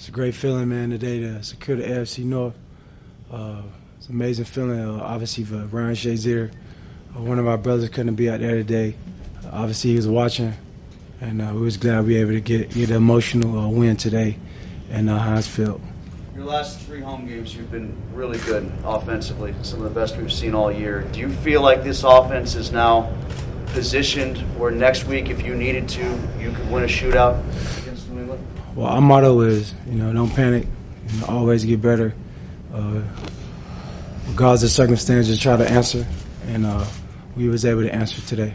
It's a great feeling, man, today to secure the AFC North. It's an amazing feeling, obviously, for Ryan Shazier. One of our brothers couldn't be out there today. Obviously, he was watching, and we was glad we were able to get an emotional win today in Heinz Field. Your last 3 home games, you've been really good offensively, some of the best we've seen all year. Do you feel like this offense is now positioned where next week, if you needed to, you could win a shootout against New England? Well, our motto is, don't panic, always get better. Regardless of circumstances, try to answer, and we was able to answer today.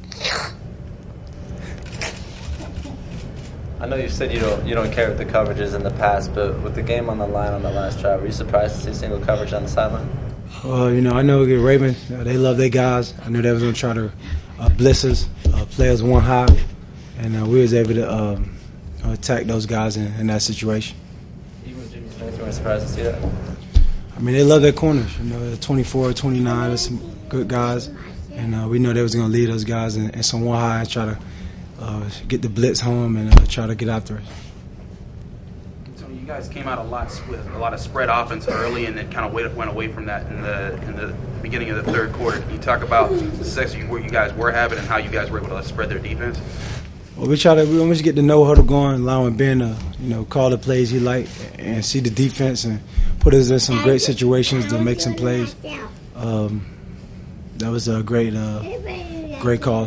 I know you said you don't care what the coverages in the past, but with the game on the line on the last drive, were you surprised to see single coverage on the sideline? I know the Ravens, they love their guys. I knew they was going to try to blitz us, play us one high, and we was able to attack those guys in that situation. Even with Jimmy Smith, you weren't surprised to see that? I mean, they love their corners. 24, 29, there's some good guys, and we know they was going to lead those guys in some one high and try to get the blitz home and try to get after us. So you guys came out with a lot of spread offense early, and then kind of went away from that in the beginning of the third quarter. Can you talk about the success you guys were having and how you guys were able to spread their defense? Well, we almost get the no huddle going, allowing Ben to call the plays he like and see the defense and put us in some great situations to make some plays. That was a great call.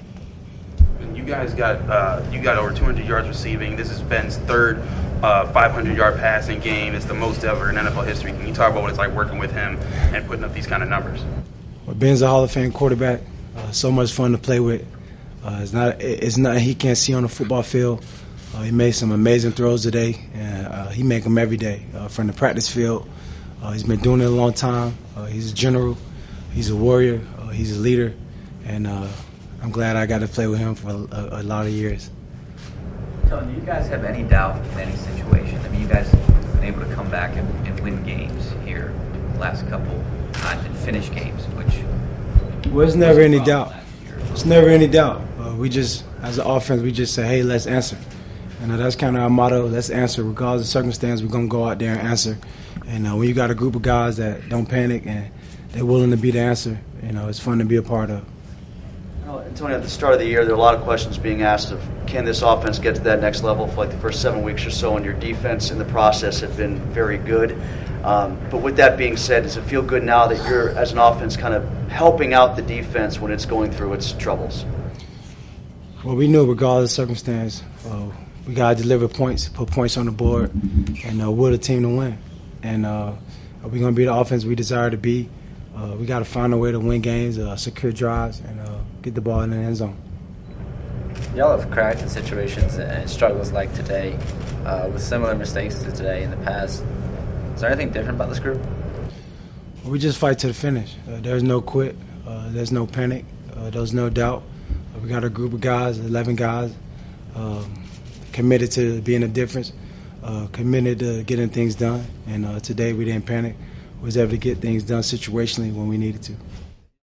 You guys got over 200 yards receiving. This is Ben's third 500-yard passing game. It's the most ever in NFL history. Can you talk about what it's like working with him and putting up these kind of numbers? Well, Ben's a Hall of Fame quarterback. So much fun to play with. It's nothing he can't see on the football field. He made some amazing throws today, and he make them every day from the practice field. He's been doing it a long time. He's a general. He's a warrior. He's a leader, and I'm glad I got to play with him for a lot of years. Tony, do you guys have any doubt in any situation? I mean, you guys have been able to come back and win games here the last couple times and finish games, which was never any doubt. It's never any doubt. We just, as an offense, we just say, hey, let's answer. And that's kind of our motto, let's answer. Regardless of circumstance, we're going to go out there and answer. And when you got a group of guys that don't panic and they're willing to be the answer, it's fun to be a part of. Tony, at the start of the year, there are a lot of questions being asked of can this offense get to that next level for like the first 7 weeks or so, and your defense in the process have been very good. But with that being said, does it feel good now that you're, as an offense, kind of helping out the defense when it's going through its troubles? Well, we knew regardless of circumstance, we got to deliver points, put points on the board, and we're the team to win. And we're going to be the offense we desire to be. We got to find a way to win games, secure drives, and get the ball in the end zone. Y'all have cracked in situations and struggles like today with similar mistakes to today in the past. Is there anything different about this group? We just fight to the finish. There's no quit. There's no panic. There's no doubt. We got a group of guys, 11 guys, committed to being a difference, committed to getting things done. And today we didn't panic. We was able to get things done situationally when we needed to.